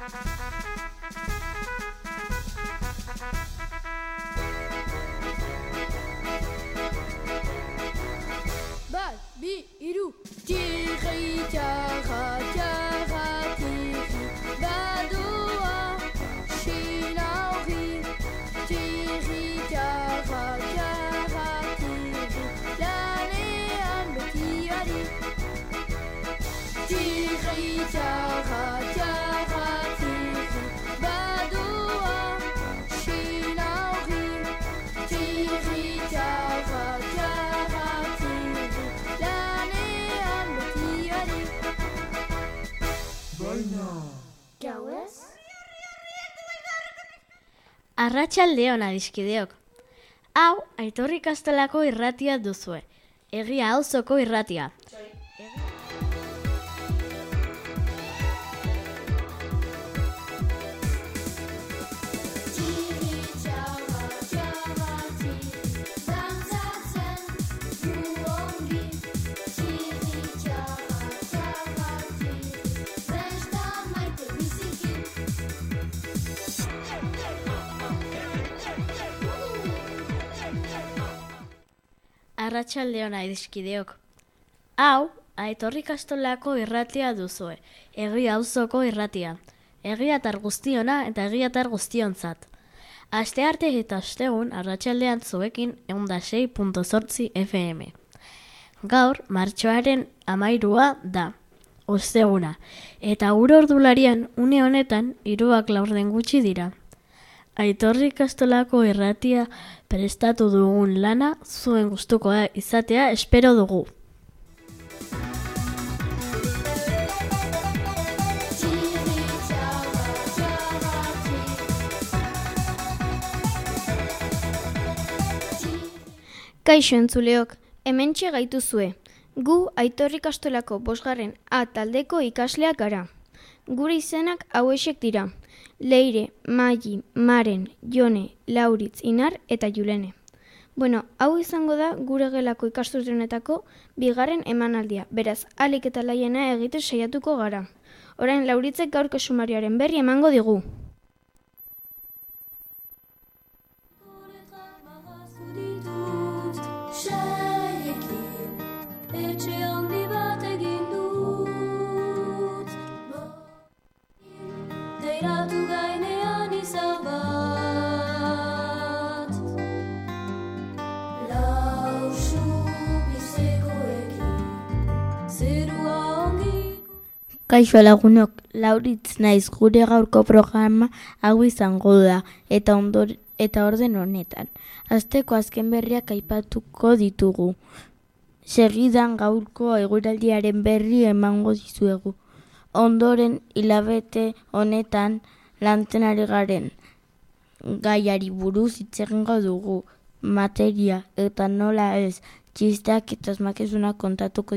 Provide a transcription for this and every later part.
Bat, bi, hiru. Tiri, tara, tara, tiri. Badoa, xinauri. Tiri, tara, tara, tiri. Lanean betiari. Tiri, tara, tara, tiri. Badoa, xinauri. Tiri, tara, tara, tiri. Lanean betiari. Gauez? Arratsaldeon adiskideok. Hau, Aitor Ikastolako irratia duzue. Egia auzoko irratia. Tiri, txarra, txarra, tiri. Dantzatzen du ongi. Tiri, txarra, txarra, tiri. Besta maite biziki. Arratsaldeon adiskideok. Hau, Aitor Ikastolako irratia duzue. Egia auzoko irratia. Egiatar guztiona eta egiatar guztiontzat. Astearte eta ostegun arratsaldean zuekin 106.8 FM. Gaur, martxoaren 13a da, osteguna, eta gure ordularian une honetan 3:04 gutxi dira. Aitor Ikastolako irratia prestatu dugun lana zuen gustukoa izatea espero dugu. Tiri, txarra, txarra, tiri. Kaixo entzuleok, hementxe gaituzue. Gu Aitor Ikastolako 5. A taldeko ikasleak gara. Gure izenak hauexek dira: Leire, Maili, Maren, Jone, Lauritz, Inar eta Julene. Bueno, hau izango da gure gelako ikasturte honetako 2. emanaldia, beraz, ahalik eta laiena egiten saiatuko gara. Orain Lauritzek gaurko sumarioaren berri emango digu. Seiekin, etxe handi bat egin dut. Deiratu gainean izar bat. Lausu bizekoekin, zerua ongi. Kaixo lagunok, Lauritz naiz, gure gaurko programa hau izango da eta orden honetan. Asteko azken berriak aipatuko ditugu. Segidan gaurko eguraldiaren berri emango dizuegu. Ondoren hilabete honetan lantzen ari garen gaiari buruz hitz egingo dugu. Materia eta nola ez, txisteak eta asmakizunak kontatuko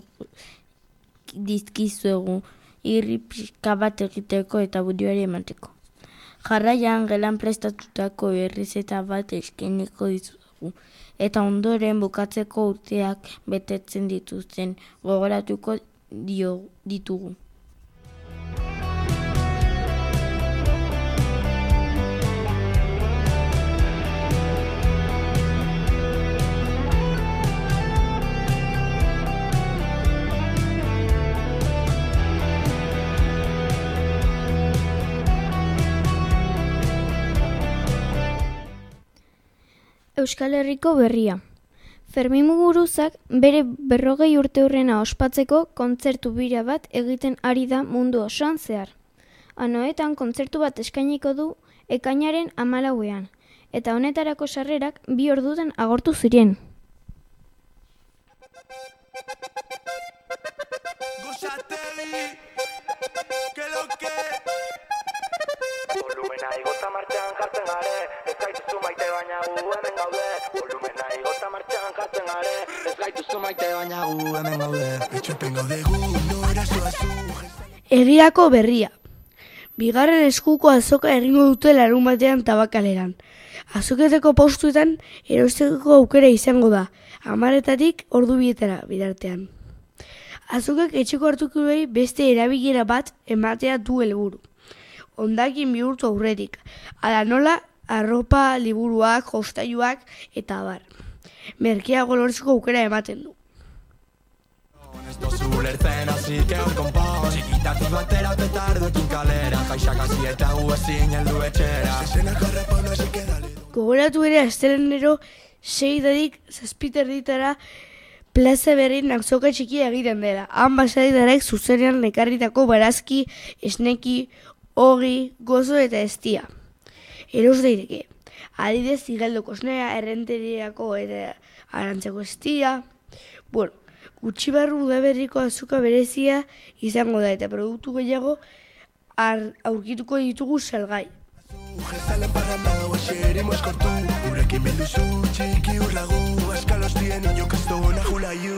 dizkizuegu, irri pixka bat egiteko eta buruari emateko. Jarraian gelan prestatutako errezeta bat eskainiko dizuegu, eta ondoren bukatzeko urteak betetzen dituzten gogoratuko ditugu. Euskal Herriko berria. Fermin Muguruzak bere 40 urteurrena ospatzeko kontzertu bira bat egiten ari da mundu osoan zehar. Anoetan kontzertu bat eskainiko du ekainaren 14ean, eta honetarako sarrerak 2 ordutan agortu ziren. Volumena igota martxan jartzen gare, ez gaituzu maite baina gu hemen gaude. Volumena igota martxan jartzen gare, ez gaituzu maite baina gu hemen gaude. Etxopen gaude gu, nora zoazu. Egiako berria. 2. eskuko azoka egingo dute larunbatean Tabakaleran. Azoketeko postuetan erosteko aukera izango da, 10:00 ordu 2 bitartean. Azokak etxeko hartuko beste erabilera bat ematea du helburu. hondakin bihurtu aurretik. Ala nola, arropa, liburuak, jostailuak eta abar. Merkeago lortzeko aukera ematen du. Ez dozu ulertzen hasik egon konpon Txikitatuz batera petardoekin kalera Jaixak hasi eta gu ezin heldu etxera Gogoratu ere astelenero 6:00-7:00 plaza berrin azoka txikia egiten dela. Han basaditarek zuzenean ekarritako barazki, esneki, ogi, gozo eta eztia. Eros daiteke. Adidez Igeldo Kosnea, Errenteriako eta Arantzako eztia. Bueno, gutxi barru udaberriko azoka berezia izango da eta produktu gehiago aurkituko ditugu salgai. Jezalen parranda guaxerimo eskortu Urekin bilduzu txiki urlagu Askalos dien inok ez duguna julaiu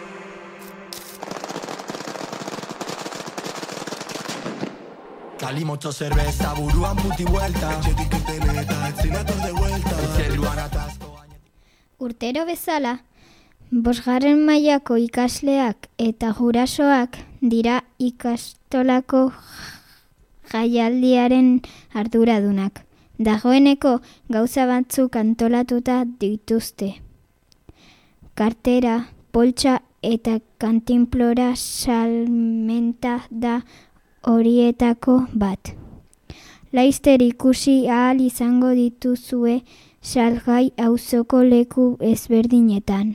Kalimotxo zerbeza buruan buti vuelta Etxetik etene eta etzinator de vuelta Etxeruan atazko Urtero bezala, 5. mailako ikasleak eta gurasoak dira ikastolako jaialdiaren arduradunak. Dagoeneko gauza batzuk antolatuta dituzte. Kartera, poltsa eta kantinplora salmenta da horietako bat. Laizter ikusi ahal izango dituzue salgai auzoko leku ezberdinetan.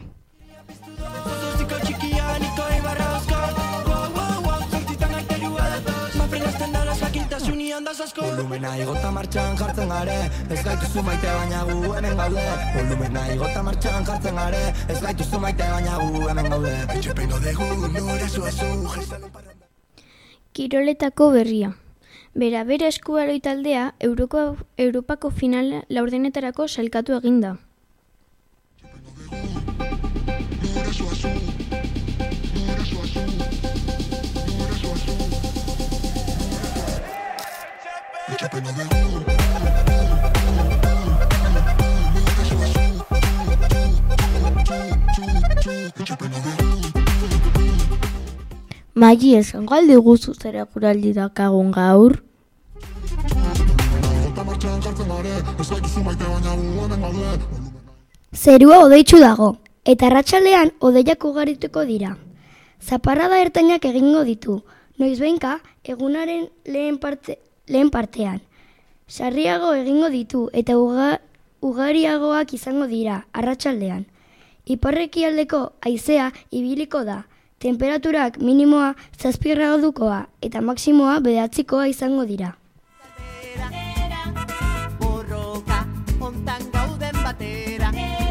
Volumena igota martxan jartzen gare Ez gaituzu maite baina gu hemen gaude Volumena igota martxan jartzen gare Ez gaituzu maite baina gu hemen gaude Etxepengo dugu nore zuazu Kiroletako berria. Bera eskubaloi taldea Europako final laurdenetarako sailkatu eginda. Magi, esango aldi guzu zera guraldi dakagun gaur? Zerua hodeitsu dago, eta arratsaldean hodeiak ugarituko dira. Zaparrada ertainak egingo ditu, noizbehinka egunaren lehen partean. Sarriago egingo ditu eta ugariagoak izango dira arratsaldean. Iparrekialdeko haizea ibiliko da. Temperaturak minimoa 7 gradukoa eta maximoa 9koa izango dira. Borroka hontan gauden batera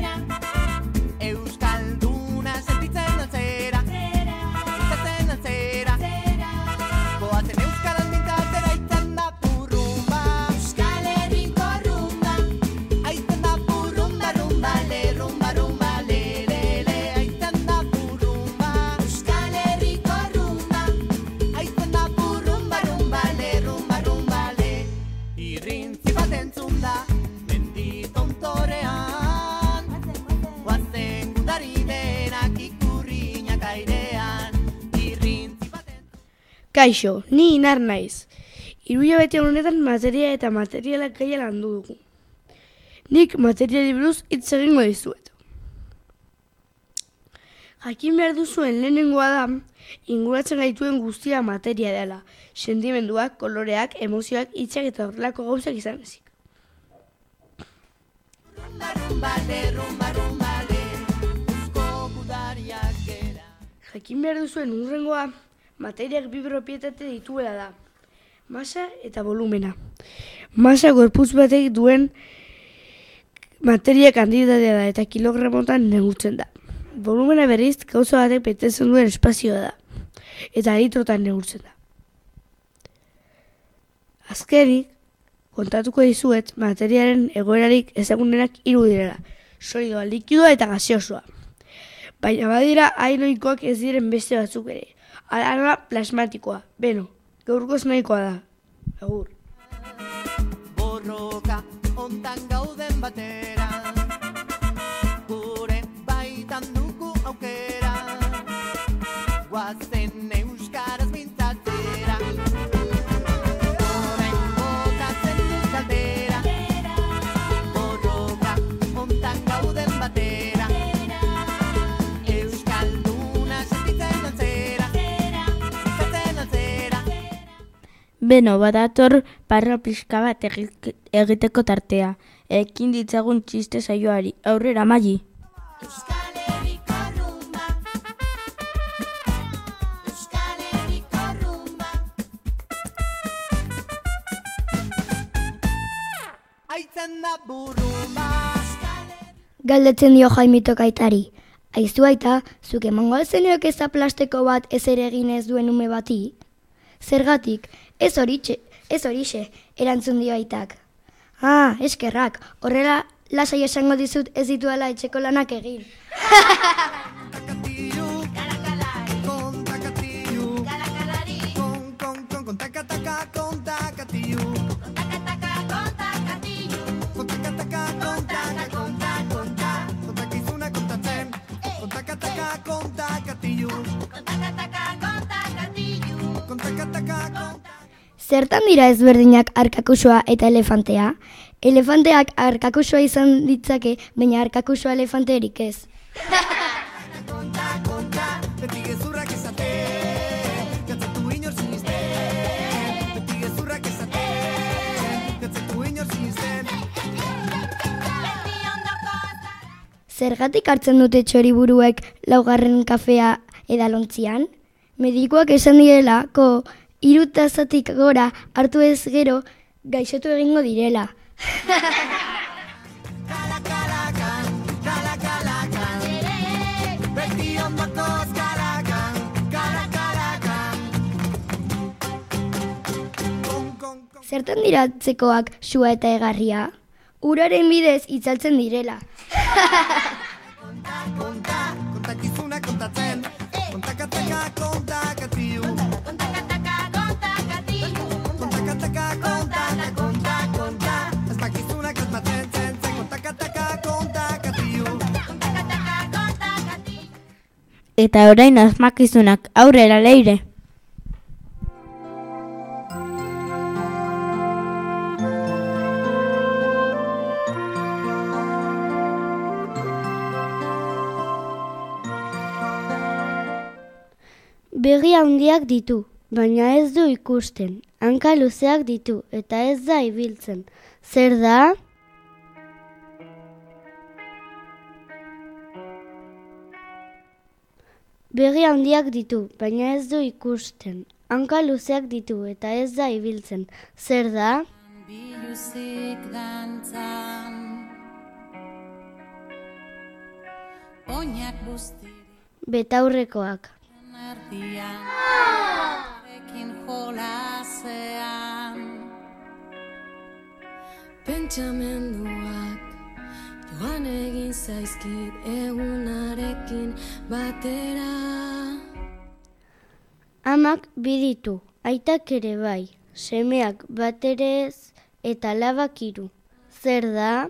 Euskalduna sentitzen atzera Sentitzen atzera Goazen euskaran mintatera aitan da burrumba Euskal Herriko rumba Aitan da burrumba, rumba, le, rumba, rumba, le, le, le Aitan da burrumba Euskal Herriko rumba Aitan da burrumba, rumba, le, rumba, rumba, le Irrintzi bat entzun da mendi tontorean Guazen gudari denak ikurriñak airean Irrintzi bat entzun Kaixo, ni Inar naiz. 3 hilabete honetan materia eta materialak gaia landu dugu. Nik materiali buruz hitz egingo dizuet. Jakin behar duzuen lehenengoa da, inguratzen gaituen guztia materia dela. Sentimenduak, koloreak, emozioak, hitzak eta horrelako gauzak izan ezik. Rumba, rumba, le, rumba, rumba, le Eusko gudariak gera Jakin behar duzuen hurrengoa, materiak 2 propietate dituela da. Masa eta volumena. Masa gorputz batek duen materia kantitatea da eta kilogramotan neurtzen da. Volumena berriz gauza batek betetzen duen espazioa da. Eta litrotan neurtzen da. Azkenik, kontatuko dizuet materiaren egoerarik ezagunenak 3 direla. Solidoa, likidoa eta gaseosoa. Baina badira hainoikoak ez diren beste batzuk ere. Ala plasmatikoa. Beno, gaurkoz nahikoa da. Agur. Borroka hontan gauden batera Gure baitan dugu aukera Guazen euskaraz mintzatzera Orain Beno, badator parra pixka bat egiteko tartea. Ekin ditzagun txiste saioari. Aurrera, Mali! Euskal Herriko rumba. Euskal Herriko rumba. Aitzen da burrumba. Galdetzen dio Jaimitok aitari. Aizu aita, zuk emango alzenioak eza plastiko bat ez ere egin ez duen ume bati? Zergatik, ez horixe, erantzun dio aitak. Ah, eskerrak, horrela lasai esango dizut ez dituala etxeko lanak egin. Takatiu, con takatiu, con takataka, con takatiu, con takataka, con takizuna kontatzen, con takataka, con takatiu, con takataka. Zertan dira ezberdinak arkakusoa eta elefantea? Elefanteak arkakusoa izan ditzake, baina arkakusoa elefanterik ez. Konta, beti gezurrak esaten, gatzatu inor sinisten. Beti gezurrak esaten, gatzatu inor sinisten. Zergatik hartzen dute txoriburuek laugarren kafea edalontzian? Medikuak esan direlako 3 tazatik gora hartu ez gero gaixotu egingo direla. Kala-kalakan, beti ondokoz kalakan. Zertan dira atzekoak sua eta egarria? Uraren bidez itzaltzen direla. Kontakizuna kontatzen, kontakataka, kontakatiu. Konta, asmakizunak asmatzen zen, kontakataka, kontakatiu. Eta orain asmakizunak, aurrera, Leire! Begi handiak ditu, baina ez du ikusten. Hanka luzeak ditu eta ez da ibiltzen. Zer da? Begi handiak ditu, baina ez du ikusten. Hanka luzeak ditu eta ez da ibiltzen. Zer da? Biluzik dantzan Oinak buztiri Betaurrekoak. erdian Ekin jolasean Pentsamenduak joan egin zaizkit egunarekin batera. Amak biditu, aitak ere bai, semeak bat ere ez eta alabak 3. Zer da?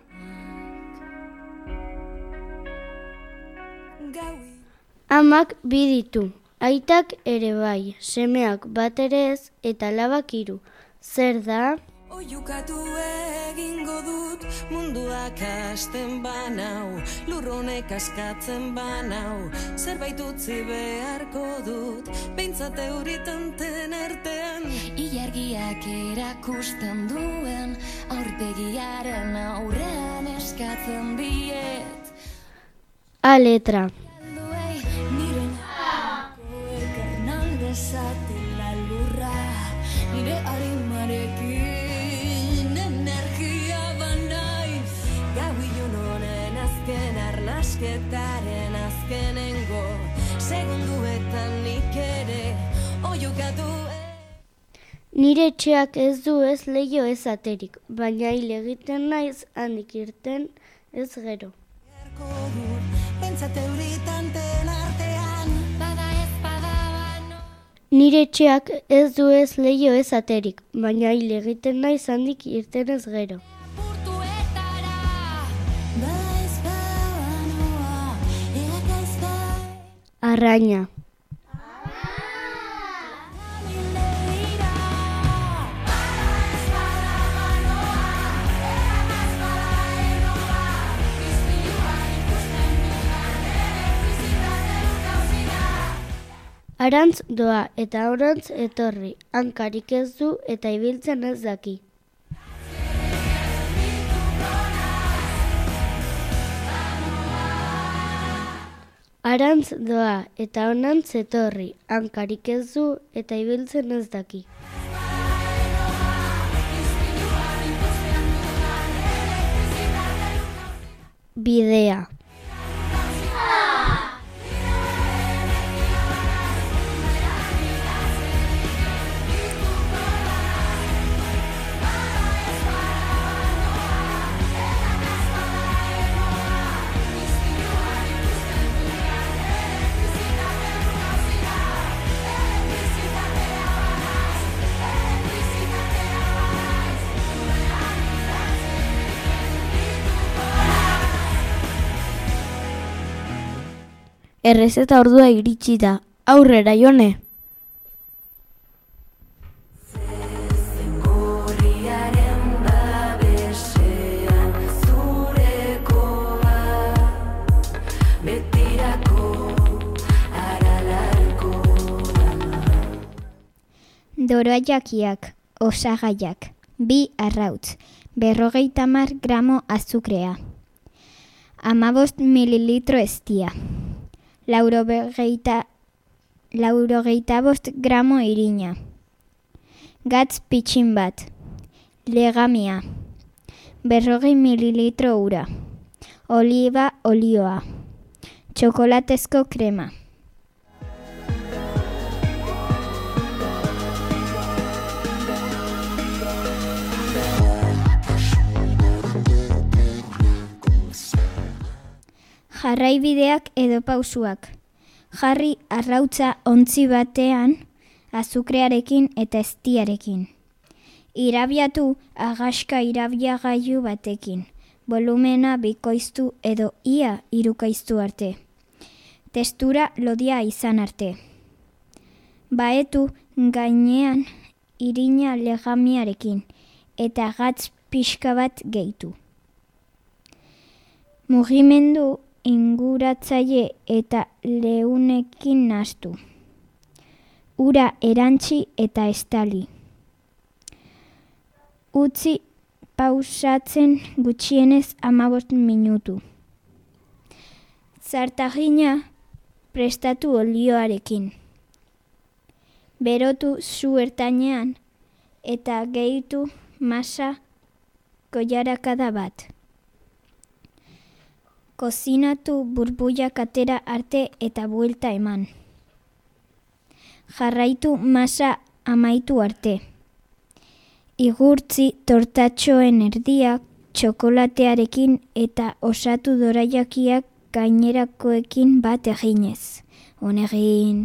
Amak biditu, aitak ere bai, semeak bat ere ez eta alabak 3. Zer da? Oiukatu egingo dut munduak hasten banau, lurronek askatzen banau, zerbait utzi beharko dut, behintzat euritanten artean. Ilargiak erakusten duen, aurpegiaren aurrean eskatzen diet. A letra. Nire nako elkarnan desatela lurra, nire arimarekin energia banaiz. Gau ilun honen azken arnasketaren azkenengo segunduetan nik ere oiukatu. Nire etxeak ez du ez leiho ez aterik, baina hil egiten naiz handik irten ez gero. Pentsate euritanten artean, bada ez bada bano. Nire etxeak ez du ez leiho ez aterik, baina hil egiten naiz handik irten ez gero. Portuetara, bada ez bada banoa, eak ez bada. Arraina. Arantz doa eta aurrantz etorri, hankarik ez du eta ibiltzen ez daki. Arantz doa eta honantz etorri, hankarik ez du eta ibiltzen ez daki. Bidea. Errezeta ordua iritsi da. Aurrera, Jone! Doroaiakiak, osagaiak, 2 arrautz, 50 gramo azukrea, 15 mililitro eztia, 85 gramo irina, gatz pitxin bat, legamia, 40 mililitro ura, oliba olioa, txokolatezko krema. Jarraibideak edo pausuak. Jarri arrautza ontzi batean azukrearekin eta eztiarekin. Irabiatu agaska irabiagailu batekin. Volumena bikoiztu edo ia hirukoiztu arte. Testura lodia izan arte. Baetu gainean irina legamiarekin eta gatz pixka bat gehitu. Mugimendu inguratzaile eta leunekin nahastu. Ura erantzi eta estali. Utzi pausatzen gutxienez 15 minutu. Zartagina prestatu olioarekin. Berotu zu ertainean eta gehitu masa koilarakada bat. Kozinatu burbuilak atera arte eta buelta eman. Jarraitu masa amaitu arte. Igurtzi tortatxoen erdiak txokolatearekin eta osatu doraiakiak gainerakoekin bat eginez. Honegin.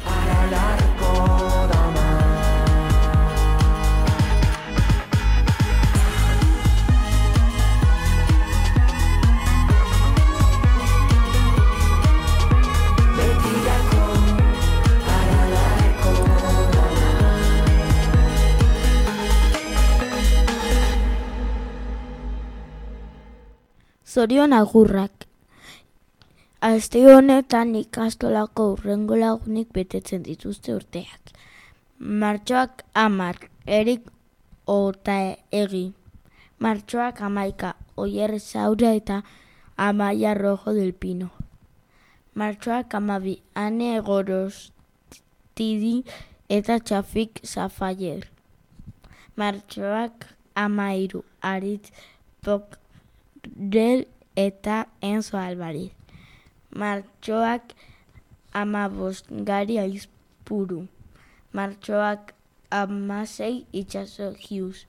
Zorion agurrak. Aste honetan ikastolako hurrengo lagunik betetzen dituzte urteak. Martxoak 10, Erik eta Egi. Martxoak 11, Oier Saura eta Amaia Rojo del Pino. Martxoak 12, Ane Gorostidi eta Txafik Zafayer. Martxoak 13, Aritz Pokdel eta Enzo Alvarez. Martxoak 15, Gari Aizpuru. Martxoak 16, Itxaso Hughes.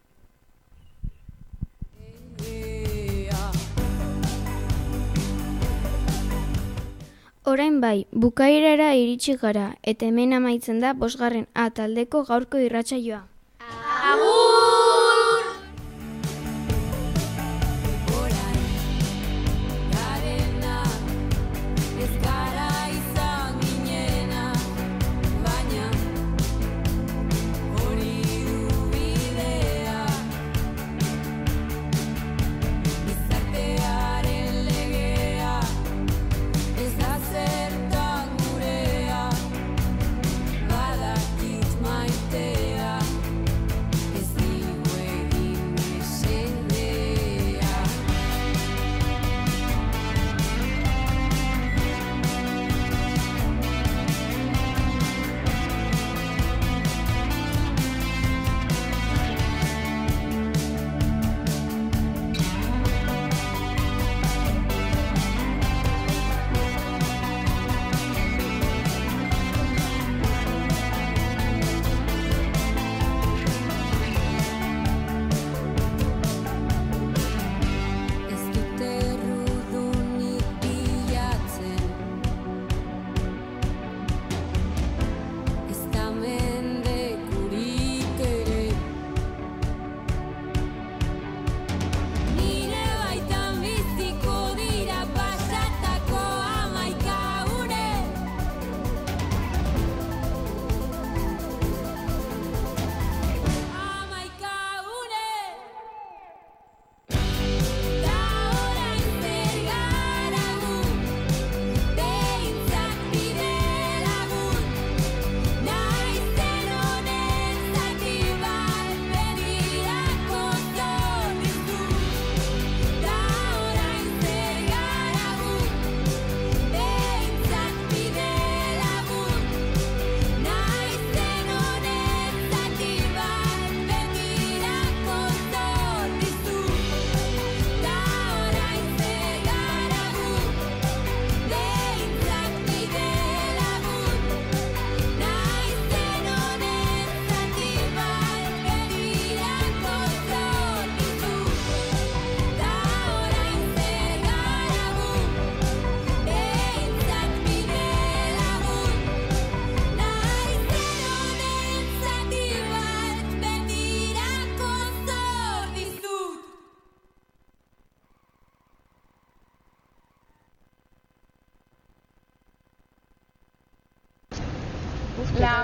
Orain bai, bukaerara iritsi gara eta hemen amaitzen da 5. A taldeko gaurko irratsaioa.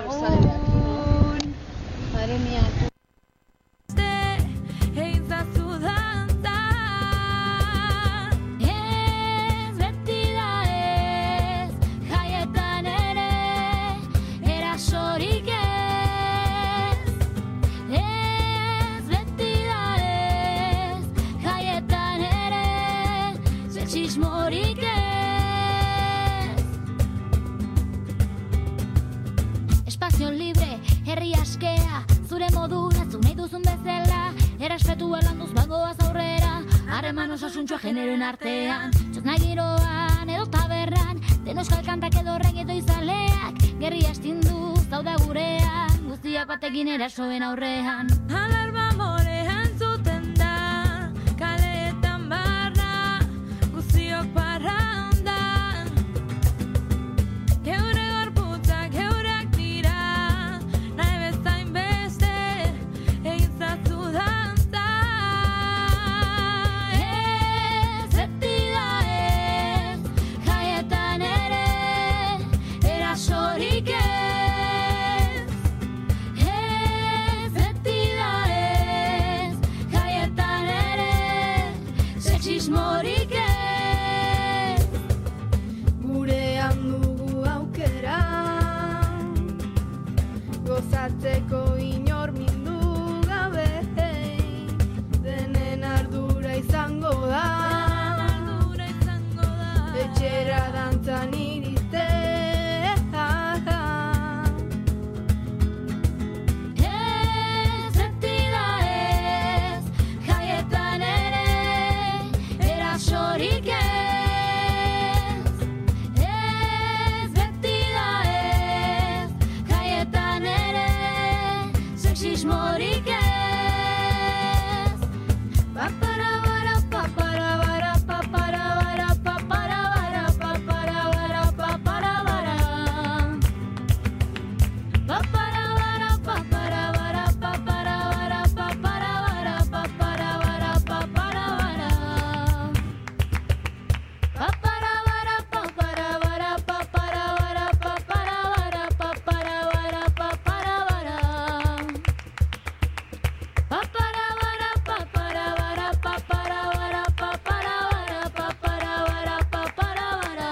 Ez beti da ez, jaietan ere, erasorik ez. Ez beti da ez, jaietan ere, sexismorik ez. Espazio libre, herri askea, zure modura, zu nahi duzun bezala, errespetua landuz bagoaz aurrera, harreman osasuntxoa generoen artean, txotna giroan edo taberran, den euskal kantak edo reggaeto izaleak, gerri astindu zauda gurean, guztiak batekin erasoen aurrean. Alarma morean zuten da, kaleetan barra, guztiok parrandan. Geure gorputzak geurak dira, nahi bezain beste, egin zazu dantza. Ez beti da ez, jaietan ere, erasorik ez. Ez beti da ez, jaietan ere, sexismorik ez. Gurean dugu aukera, gozatzeko inor mindu gabe, denen ardura izango da, etxera dantzan iristea. Ez beti da ez, jaietan ere, erasorik ez. Ez beti da ez, jaietan ere, sexismorik ez. Papara bara papara bara papara bara papara bara papara bara papara bara. Papara bara papara bara papara bara papara bara papara bara papara bara. Papara bara papara bara papara bara papara bara papara bara papara bara. Papara bara papara bara papara bara papara bara papara bara papara bara.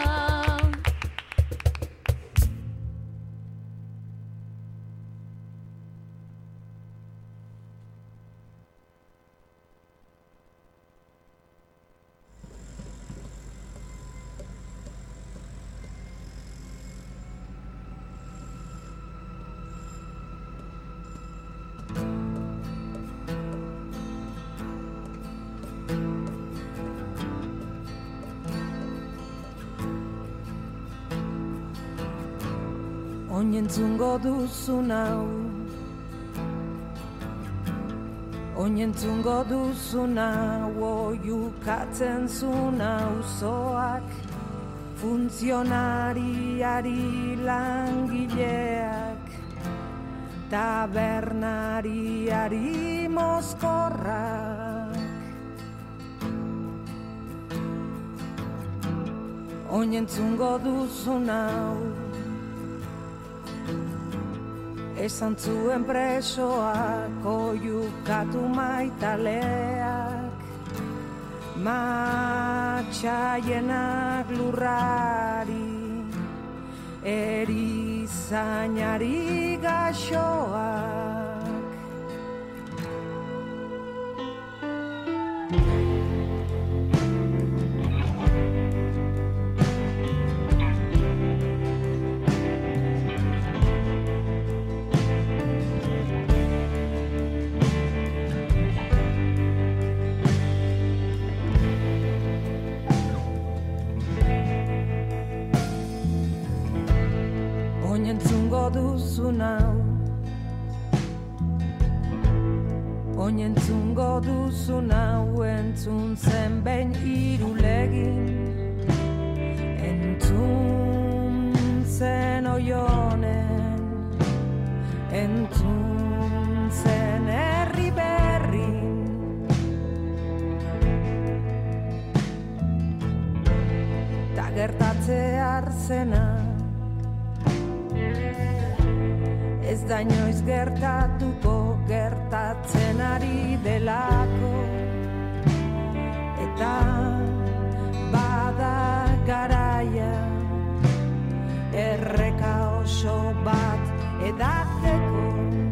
Oinentzungo duzun hau, oinentzungo duzun hau, oiukatzen zun auzoak, funtzionariari langileak, tabernariari mozkorrak. Oinentzungo duzun hau, esan zuen presoak, oiukatu maitaleak, matxaienak lurrari, erizainari gaxoak. Oinentzungo duzun hau, oinentzungo duzun hau, entzun zen behin irulegin, entzun zen oionen, entzun zen herri berrin. Ta gertatze arzena, eta inoiz gertatuko gertatzen ari delako. Eta bada garaia erreka oso bat edateko.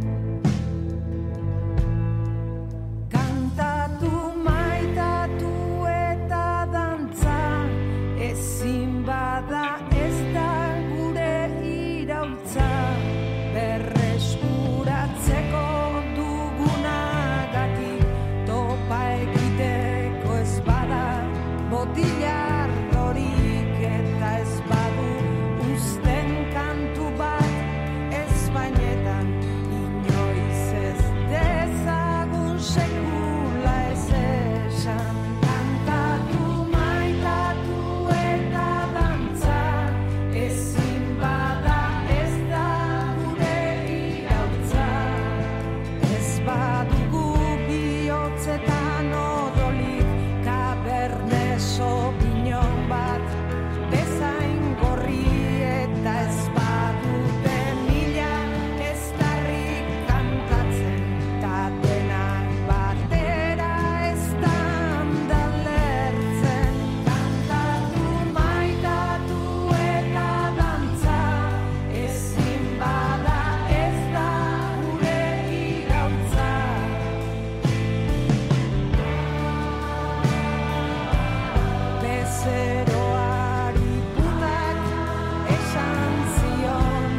Kantatu, maitatu eta dantza, ezin bada ez da gure iraultza, berreskuratzeko dugunagatik topa egiteko ez bada botilar dorik eta ez badu uzten kantu bat Espainetan inoiz ez dezagun sekula ez esan. Kantatu, maitatu eta dantza, ezin bada ez da gure iraultza, ez badugu bihotzetan odolik Cabernet Sauvignon bat bezain gorri eta ez badute mila ez darrik kantatzen ta denak batera ez da lertzen. Kantatu, maitatu eta dantza, ezin bada ez da gure iraultza. Bezeroari putak esan zion,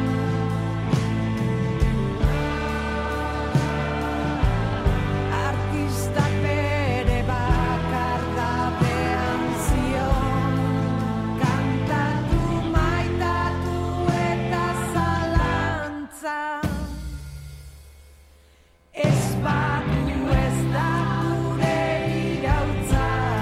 artistak bere bakardadean zion. Kantatu, maitatu eta zalantza, ez badu ez da gure iraultza.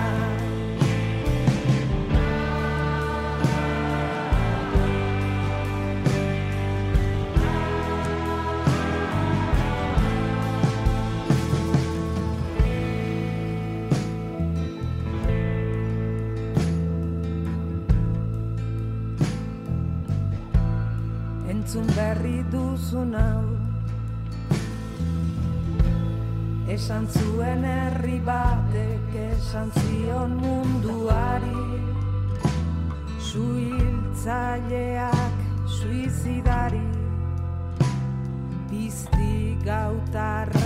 Entzun berri duzun hau, esan zuen herri batek esan zion munduari, suhiltzaileak suizidari, pizti gautarra